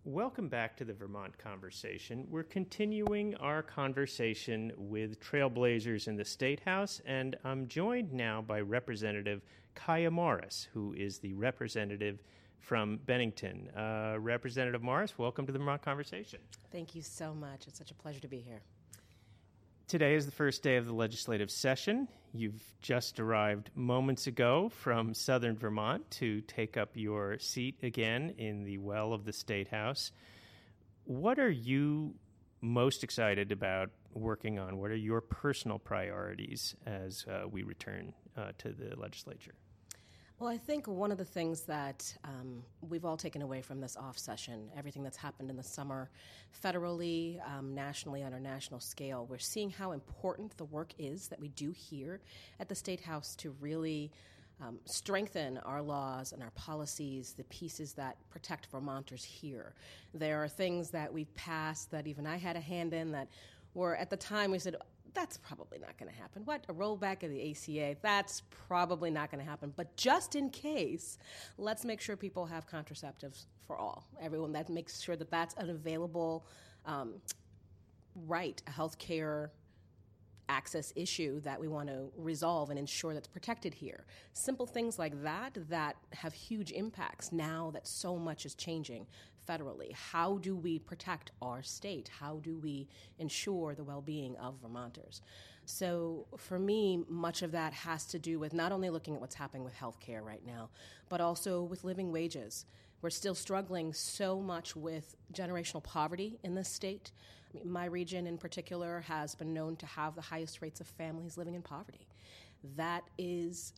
Welcome back to the Vermont Conversation. We're continuing our conversation with trailblazers in the State House, and I'm joined now by Representative Kaya Morris, who is the representative from Bennington. Representative Morris, welcome to the Vermont Conversation. Thank you so much. It's such a pleasure to be here. Today is the first day of the legislative session. You've just arrived moments ago from southern Vermont to take up your seat again in the well of the State House. What are you most excited about working on? What are your personal priorities as we return to the legislature? Well, I think one of the things that we've all taken away from this off session, everything that's happened in the summer, federally, nationally, on our national scale, we're seeing how important the work is that we do here at the State House to really strengthen our laws and our policies, the pieces that protect Vermonters here. There are things that we've passed that even I had a hand in that were, at the time, we said, that's probably not going to happen. What? A rollback of the ACA? That's probably not going to happen. But just in case, let's make sure people have contraceptives for all. Everyone, that makes sure that that's an available right, a health care access issue that we want to resolve and ensure that's protected here. Simple things like that that have huge impacts now that so much is changing federally. How do we protect our state? How do we ensure the well-being of Vermonters? So for me, much of that has to do with not only looking at what's happening with healthcare right now, but also with living wages. We're still struggling so much with generational poverty in this state. I mean, my region in particular has been known to have the highest rates of families living in poverty. That is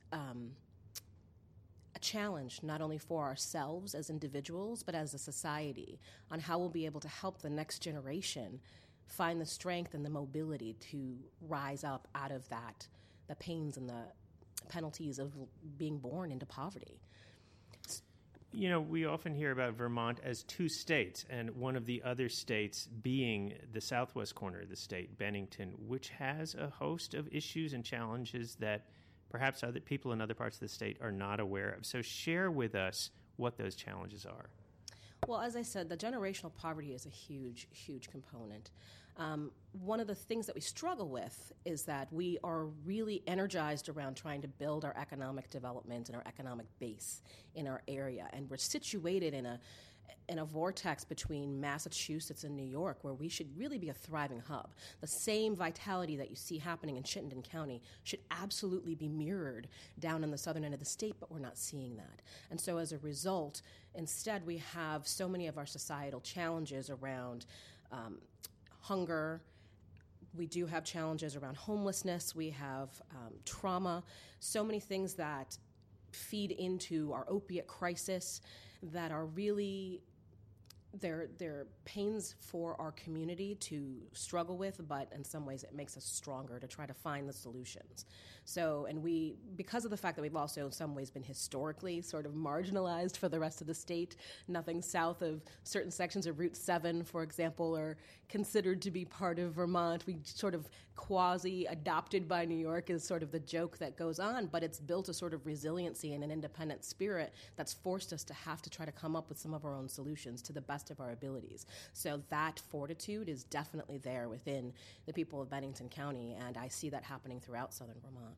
a challenge not only for ourselves as individuals, but as a society on how we'll be able to help the next generation find the strength and the mobility to rise up out of that, the pains and the penalties of being born into poverty. You know, we often hear about Vermont as two states, and one of the other states being the southwest corner of the state, Bennington, which has a host of issues and challenges that perhaps other people in other parts of the state are not aware of. So share with us what those challenges are. Well, as I said, the generational poverty is a huge, huge component. One of the things that we struggle with is that we are really energized around trying to build our economic development and our economic base in our area. And we're situated in a vortex between Massachusetts and New York where we should really be a thriving hub. The same vitality that you see happening in Chittenden County should absolutely be mirrored down in the southern end of the state, but we're not seeing that. And so as a result, instead we have so many of our societal challenges around hunger. We do have challenges around homelessness. We have trauma, so many things that feed into our opiate crisis that are really, they're pains for our community to struggle with, but in some ways it makes us stronger to try to find the solutions. So, and we, because of the fact that we've also in some ways been historically sort of marginalized for the rest of the state, nothing south of certain sections of Route 7, for example, are considered to be part of Vermont. We sort of quasi-adopted by New York is sort of the joke that goes on, but it's built a sort of resiliency and an independent spirit that's forced us to have to try to come up with some of our own solutions to the best of our abilities. So that fortitude is definitely there within the people of Bennington County, and I see that happening throughout southern Vermont.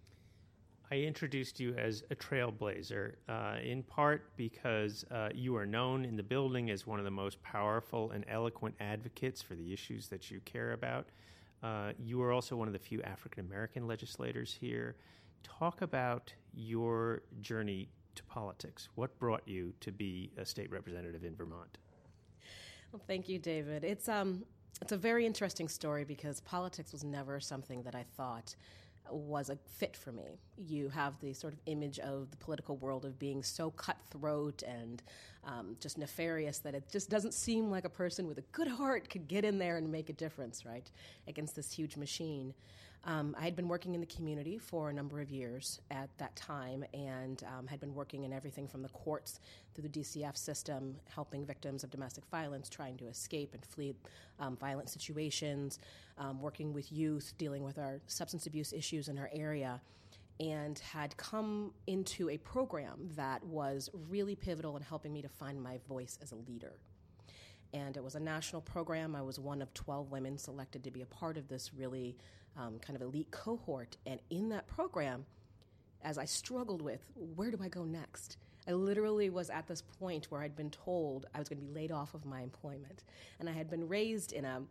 I introduced you as a trailblazer, in part because you are known in the building as one of the most powerful and eloquent advocates for the issues that you care about. You are also one of the few African-American legislators here. Talk about your journey to politics. What brought you to be a state representative in Vermont? Well, thank you, David. It's a very interesting story because politics was never something that I thought was a fit for me. You have the sort of image of the political world of being so cutthroat and just nefarious that it just doesn't seem like a person with a good heart could get in there and make a difference, right, against this huge machine. I had been working in the community for a number of years at that time and had been working in everything from the courts through the DCF system, helping victims of domestic violence trying to escape and flee violent situations, working with youth, dealing with our substance abuse issues in our area, and had come into a program that was really pivotal in helping me to find my voice as a leader. And it was a national program. I was one of 12 women selected to be a part of this really kind of elite cohort. And in that program, as I struggled with, where do I go next? I literally was at this point where I'd been told I was going to be laid off of my employment. And I had been raised in a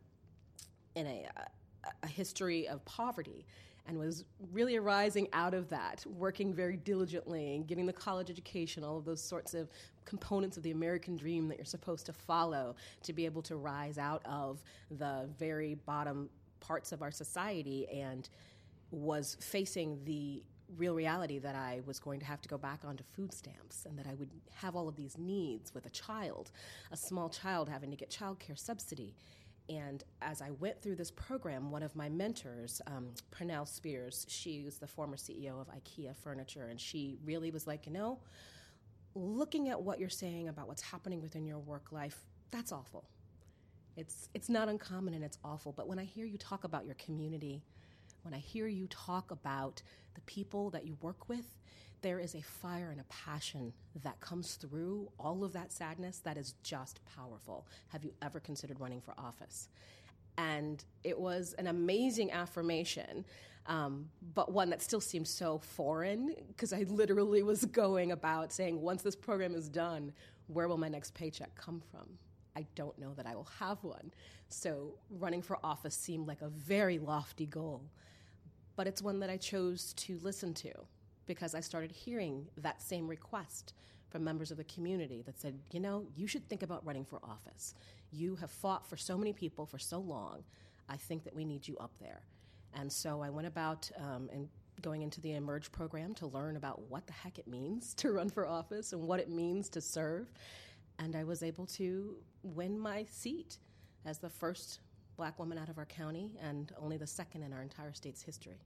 history of poverty and was really arising out of that, working very diligently and getting the college education, all of those sorts of components of the American dream that you're supposed to follow to be able to rise out of the very bottom parts of our society, and was facing the real reality that I was going to have to go back onto food stamps and that I would have all of these needs with a child, a small child having to get child care subsidy. And as I went through this program, one of my mentors, Pernell Spears, she was the former CEO of IKEA Furniture, and she really was like, looking at what you're saying about what's happening within your work life, that's awful. It's not uncommon and it's awful, but when I hear you talk about your community, when I hear you talk about the people that you work with, there is a fire and a passion that comes through all of that sadness that is just powerful. Have you ever considered running for office? And it was an amazing affirmation, but one that still seemed so foreign, because I literally was going about saying, once this program is done, where will my next paycheck come from? I don't know that I will have one. So running for office seemed like a very lofty goal, but it's one that I chose to listen to, because I started hearing that same request from members of the community that said, you should think about running for office. You have fought for so many people for so long. I think that we need you up there. And so I went about and going into the Emerge program to learn about what the heck it means to run for office and what it means to serve. And I was able to win my seat as the first Black woman out of our county and only the second in our entire state's history.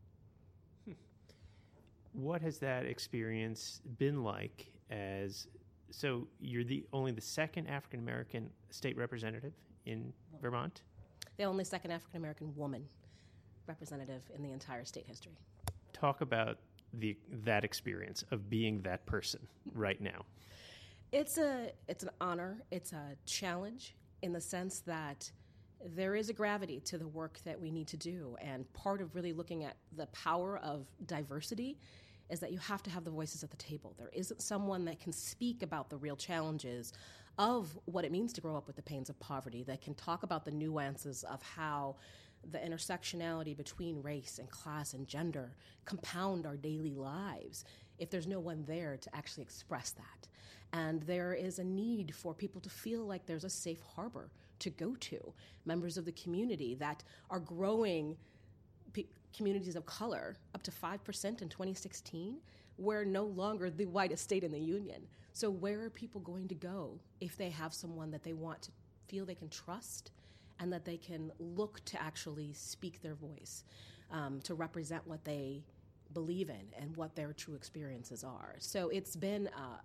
What has that experience been like? So you're only the second African American state representative in Vermont? The only second African American woman representative in the entire state history. Talk about that experience of being that person right now. It's an honor. It's a challenge in the sense that there is a gravity to the work that we need to do. And part of really looking at the power of diversity is that you have to have the voices at the table. There isn't someone that can speak about the real challenges of what it means to grow up with the pains of poverty, that can talk about the nuances of how the intersectionality between race and class and gender compound our daily lives if there's no one there to actually express that. And there is a need for people to feel like there's a safe harbor to go to, members of the community that are growing communities of color up to 5% in 2016. We're no longer the whitest state in the union. So where are people going to go if they have someone that they want to feel they can trust and that they can look to actually speak their voice, to represent what they believe in and what their true experiences are? So it's been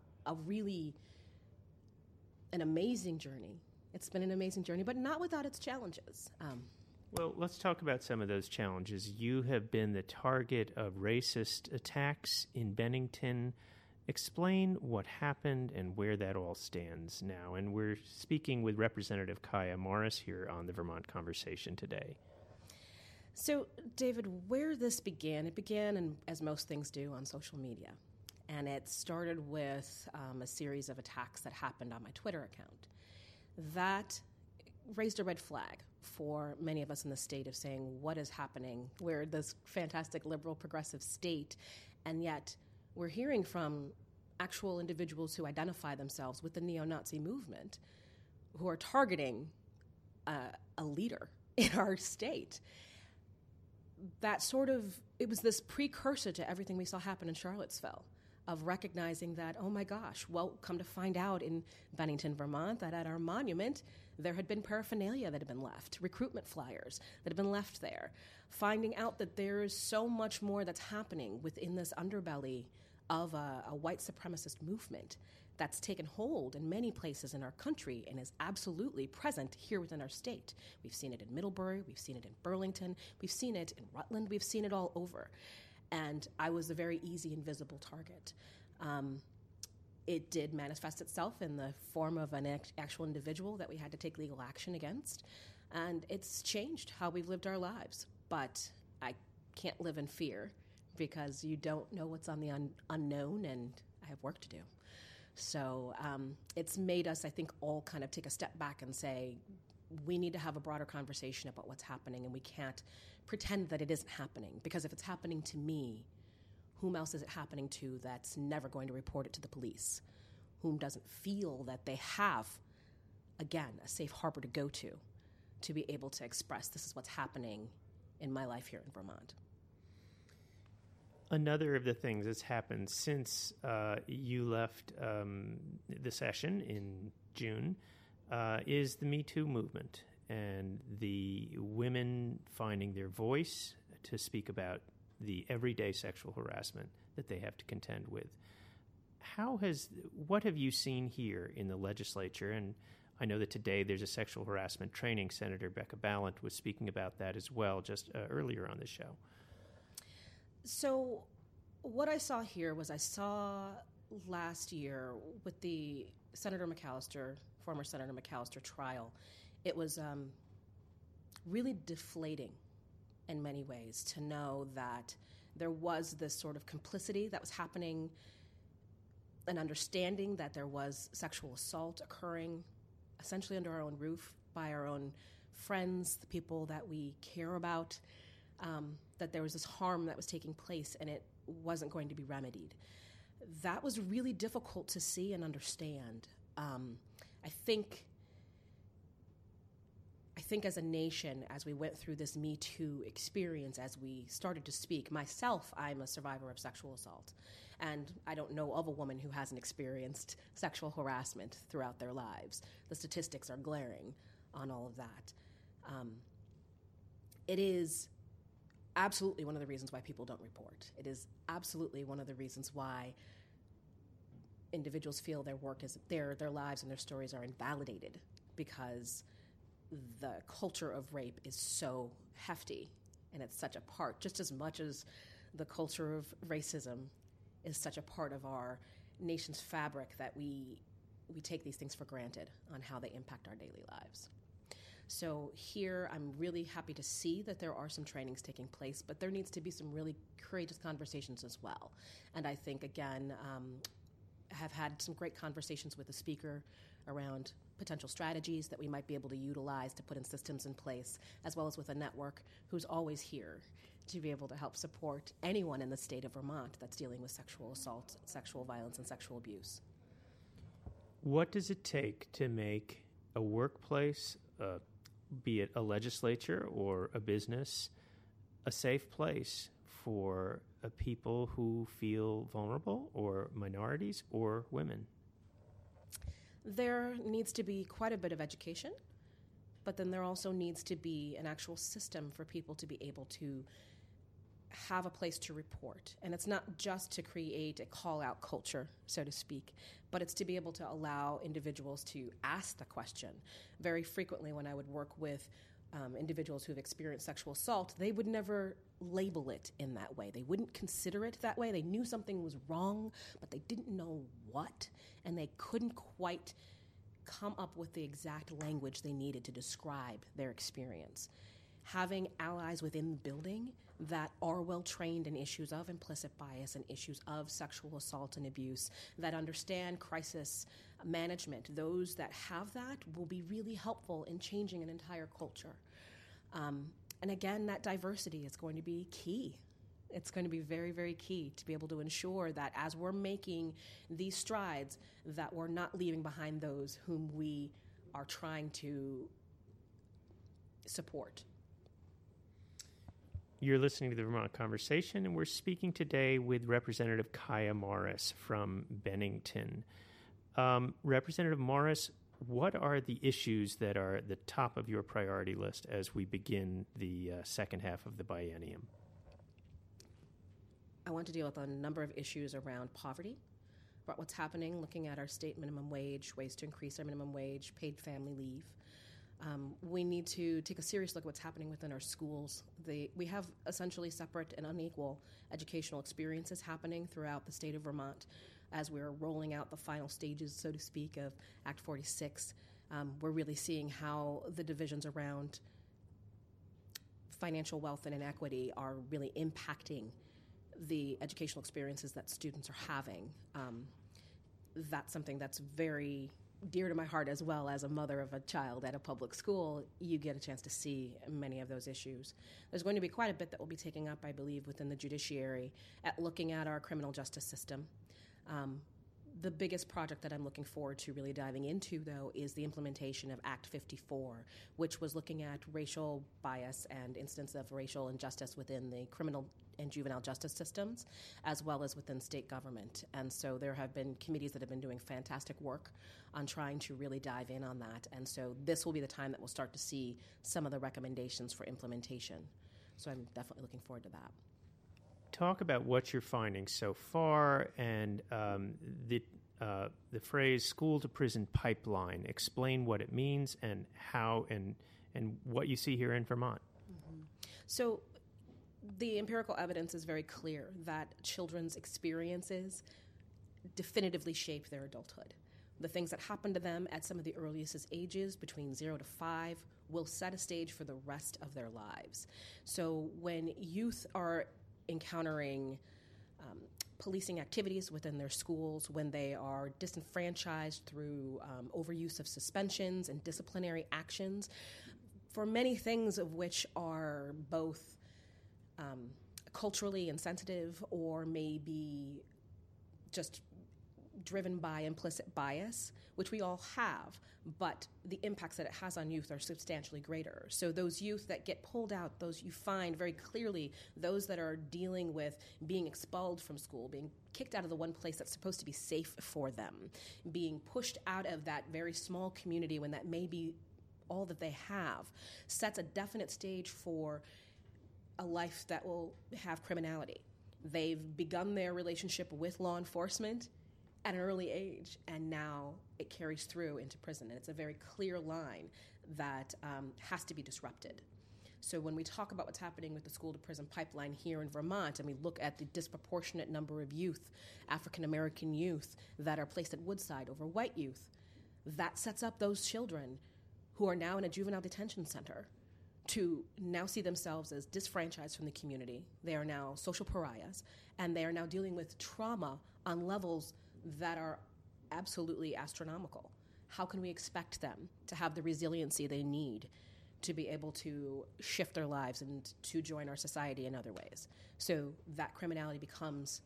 an amazing journey. It's been an amazing journey, but not without its challenges. Well, let's talk about some of those challenges. You have been the target of racist attacks in Bennington. Explain what happened and where that all stands now. And we're speaking with Representative Kiah Morris here on the Vermont Conversation today. So, David, where this began, it began, and as most things do, on social media. And it started with a series of attacks that happened on my Twitter account. That raised a red flag for many of us in the state of saying, what is happening? We're this fantastic liberal progressive state, and yet we're hearing from actual individuals who identify themselves with the neo-Nazi movement who are targeting a leader in our state. It was this precursor to everything we saw happen in Charlottesville, of recognizing that, oh my gosh, well, come to find out in Bennington, Vermont, that at our monument, there had been paraphernalia that had been left, recruitment flyers that had been left there, finding out that there is so much more that's happening within this underbelly of a white supremacist movement that's taken hold in many places in our country and is absolutely present here within our state. We've seen it in Middlebury, we've seen it in Burlington, we've seen it in Rutland, we've seen it all over. And I was a very easy and visible target. It did manifest itself in the form of an actual individual that we had to take legal action against. And it's changed how we've lived our lives. But I can't live in fear because you don't know what's on the unknown, and I have work to do. So it's made us, I think, all kind of take a step back and say, we need to have a broader conversation about what's happening, and we can't pretend that it isn't happening. Because if it's happening to me, whom else is it happening to that's never going to report it to the police? Whom doesn't feel that they have, again, a safe harbor to go to be able to express this is what's happening in my life here in Vermont. Another of the things that's happened since you left the session in June is the Me Too movement and the women finding their voice to speak about the everyday sexual harassment that they have to contend with. What have you seen here in the legislature? And I know that today there's a sexual harassment training. Senator Becca Balint was speaking about that as well just earlier on the show. So what I saw here was I saw last year with the former Senator McAllister trial, it was really deflating in many ways to know that there was this sort of complicity that was happening, an understanding that there was sexual assault occurring essentially under our own roof by our own friends, the people that we care about, that there was this harm that was taking place and it wasn't going to be remedied. That was really difficult to see and understand. I think as a nation, as we went through this Me Too experience, as we started to speak, myself, I'm a survivor of sexual assault. And I don't know of a woman who hasn't experienced sexual harassment throughout their lives. The statistics are glaring on all of that. It is absolutely one of the reasons why people don't report. It is absolutely one of the reasons why individuals feel their work is their lives and their stories are invalidated, because the culture of rape is so hefty and it's such a part, just as much as the culture of racism is such a part of our nation's fabric, that we take these things for granted on how they impact our daily lives. So here, I'm really happy to see that there are some trainings taking place, but there needs to be some really courageous conversations as well. And I think, again, have had some great conversations with the speaker around potential strategies that we might be able to utilize to put in systems in place, as well as with a network who's always here to be able to help support anyone in the state of Vermont that's dealing with sexual assault, sexual violence, and sexual abuse. What does it take to make a workplace, be it a legislature or a business, a safe place for people who feel vulnerable, or minorities, or women? There needs to be quite a bit of education, but then there also needs to be an actual system for people to be able to have a place to report. And it's not just to create a call-out culture, so to speak, but it's to be able to allow individuals to ask the question. Very frequently when I would work with individuals who have experienced sexual assault, they would never label it in that way. They wouldn't consider it that way. They knew something was wrong, but they didn't know what, and they couldn't quite come up with the exact language they needed to describe their experience. Having allies within the building that are well trained in issues of implicit bias and issues of sexual assault and abuse, that understand crisis management, those that have that will be really helpful in changing an entire culture. And again, that diversity is going to be key. It's going to be very, very key to be able to ensure that as we're making these strides, that we're not leaving behind those whom we are trying to support. You're listening to the Vermont Conversation, and we're speaking today with Representative Kaya Morris from Bennington. Representative Morris, what are the issues that are at the top of your priority list as we begin the second half of the biennium? I want to deal with a number of issues around poverty, about what's happening, looking at our state minimum wage, ways to increase our minimum wage, paid family leave. We need to take a serious look at what's happening within our schools. We have essentially separate and unequal educational experiences happening throughout the state of Vermont. as we're rolling out the final stages, so to speak, of Act 46. We're really seeing how the divisions around financial wealth and inequity are really impacting the educational experiences that students are having. That's something that's very dear to my heart, as well as a mother of a child at a public school. You get a chance to see many of those issues. There's going to be quite a bit that will be taking up, I believe, within the judiciary at looking at our criminal justice system. The biggest project that I'm looking forward to really diving into, though, is the implementation of Act 54, which was looking at racial bias and incidents of racial injustice within the criminal and juvenile justice systems, as well as within state government. And so there have been committees that have been doing fantastic work on trying to really dive in on that. And so this will be the time that we'll start to see some of the recommendations for implementation. So I'm definitely looking forward to that. Talk about what you're finding so far, and the phrase "school to prison pipeline." Explain what it means and how and what you see here in Vermont. Mm-hmm. So the empirical evidence is very clear that children's experiences definitively shape their adulthood. The things that happen to them at some of the earliest ages, between 0 to 5, will set a stage for the rest of their lives. So when youth are encountering policing activities within their schools, when they are disenfranchised through overuse of suspensions and disciplinary actions, for many things of which are both culturally insensitive or maybe just driven by implicit bias, which we all have, but the impacts that it has on youth are substantially greater. So those youth that get pulled out, those you find very clearly, those that are dealing with being expelled from school, being kicked out of the one place that's supposed to be safe for them, being pushed out of that very small community when that may be all that they have, sets a definite stage for a life that will have criminality. They've begun their relationship with law enforcement at an early age, and now it carries through into prison. And it's a very clear line that has to be disrupted. So when we talk about what's happening with the school-to-prison pipeline here in Vermont, and we look at the disproportionate number of youth, African-American youth, that are placed at Woodside over white youth, that sets up those children who are now in a juvenile detention center to now see themselves as disfranchised from the community. They are now social pariahs, and they are now dealing with trauma on levels that are absolutely astronomical. How can we expect them to have the resiliency they need to be able to shift their lives and to join our society in other ways? So that criminality becomes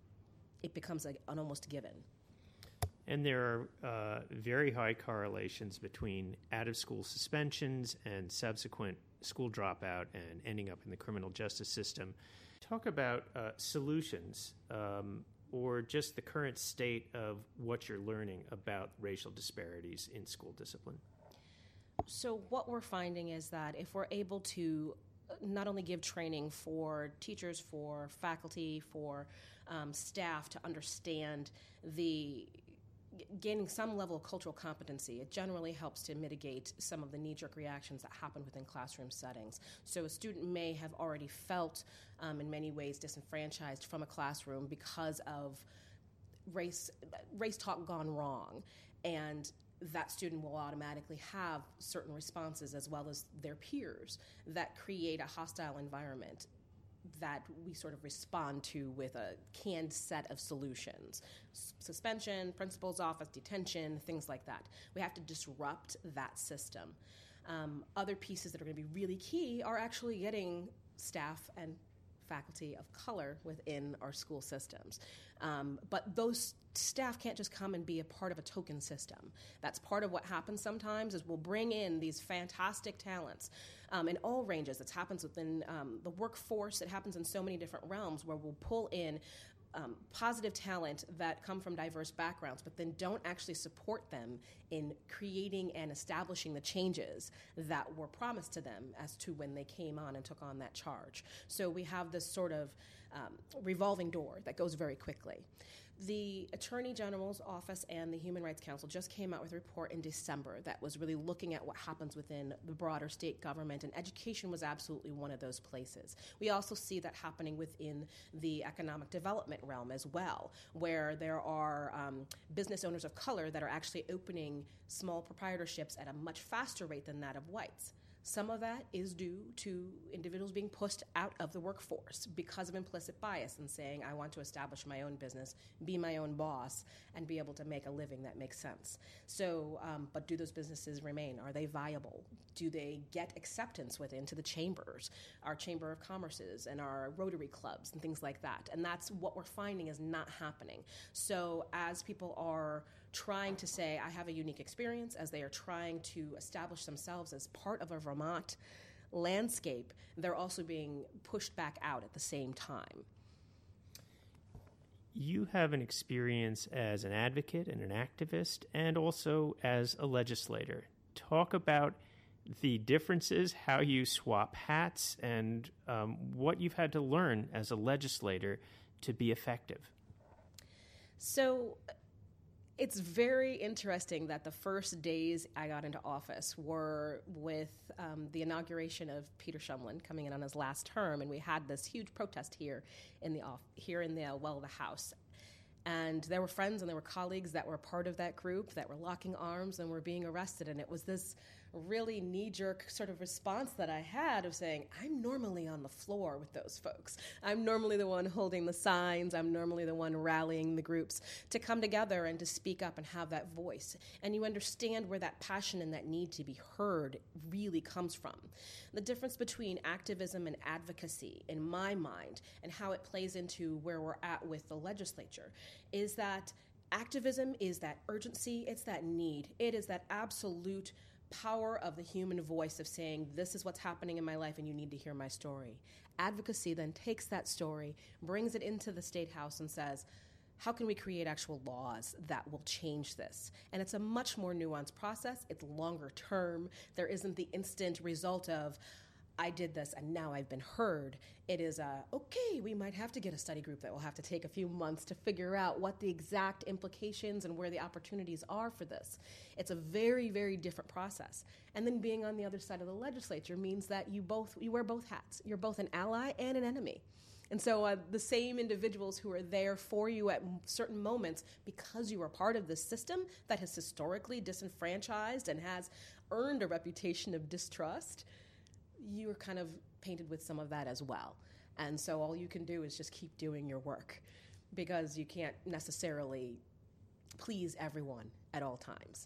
an almost given. And there are very high correlations between out-of-school suspensions and subsequent school dropout and ending up in the criminal justice system. Talk about solutions or just the current state of what you're learning about racial disparities in school discipline. So what we're finding is that if we're able to not only give training for teachers, for faculty, for staff to understand gaining some level of cultural competency, it generally helps to mitigate some of the knee-jerk reactions that happen within classroom settings. So a student may have already felt, in many ways, disenfranchised from a classroom because of race talk gone wrong, and that student will automatically have certain responses as well as their peers that create a hostile environment that we sort of respond to with a canned set of solutions. Suspension, principal's office, detention, things like that. We have to disrupt that system. Other pieces that are going to be really key are actually getting staff and faculty of color within our school systems. But those staff can't just come and be a part of a token system. That's part of what happens sometimes is we'll bring in these fantastic talents in all ranges. It happens within the workforce. It happens in so many different realms where we'll pull in positive talent that come from diverse backgrounds, but then don't actually support them in creating and establishing the changes that were promised to them as to when they came on and took on that charge. So we have this sort of revolving door that goes very quickly. The Attorney General's Office and the Human Rights Council just came out with a report in December that was really looking at what happens within the broader state government, and education was absolutely one of those places. We also see that happening within the economic development realm as well, where there are business owners of color that are actually opening small proprietorships at a much faster rate than that of whites. Some of that is due to individuals being pushed out of the workforce because of implicit bias and saying, I want to establish my own business, be my own boss, and be able to make a living that makes sense. So, but do those businesses remain? Are they viable? Do they get acceptance into the chambers, our Chamber of Commerce's and our Rotary clubs and things like that? And that's what we're finding is not happening. So as people are trying to say, I have a unique experience, as they are trying to establish themselves as part of a Vermont landscape, they're also being pushed back out at the same time. You have an experience as an advocate and an activist and also as a legislator. Talk about the differences, how you swap hats, and what you've had to learn as a legislator to be effective. So it's very interesting that the first days I got into office were with the inauguration of Peter Shumlin coming in on his last term, and we had this huge protest here in the House. And there were friends and there were colleagues that were part of that group that were locking arms and were being arrested, and it was this really knee-jerk sort of response that I had of saying, I'm normally on the floor with those folks. I'm normally the one holding the signs. I'm normally the one rallying the groups to come together and to speak up and have that voice. And you understand where that passion and that need to be heard really comes from. The difference between activism and advocacy, in my mind, and how it plays into where we're at with the legislature, is that activism is that urgency, it's that need, it is that absolute power of the human voice of saying, this is what's happening in my life and you need to hear my story. Advocacy then takes that story, brings it into the State House and says, how can we create actual laws that will change this? And it's a much more nuanced process. It's longer term. There isn't the instant result of, I did this and now I've been heard. It is okay, we might have to get a study group that will have to take a few months to figure out what the exact implications and where the opportunities are for this. It's a very, very different process. And then being on the other side of the legislature means that you wear both hats. You're both an ally and an enemy. And so the same individuals who are there for you at certain moments because you are part of this system that has historically disenfranchised and has earned a reputation of distrust, you're kind of painted with some of that as well. And so all you can do is just keep doing your work because you can't necessarily please everyone at all times.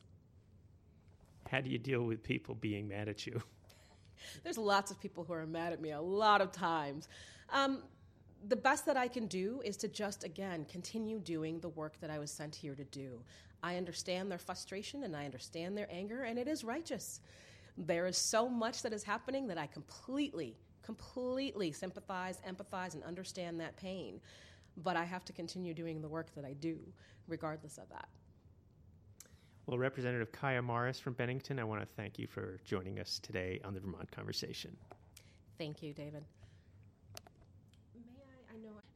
How do you deal with people being mad at you? There's lots of people who are mad at me a lot of times. The best that I can do is to just, again, continue doing the work that I was sent here to do. I understand their frustration and I understand their anger, and it is righteous. There is so much that is happening that I completely sympathize, empathize, and understand that pain. But I have to continue doing the work that I do, regardless of that. Well, Representative Kaya Morris from Bennington, I want to thank you for joining us today on the Vermont Conversation. Thank you, David.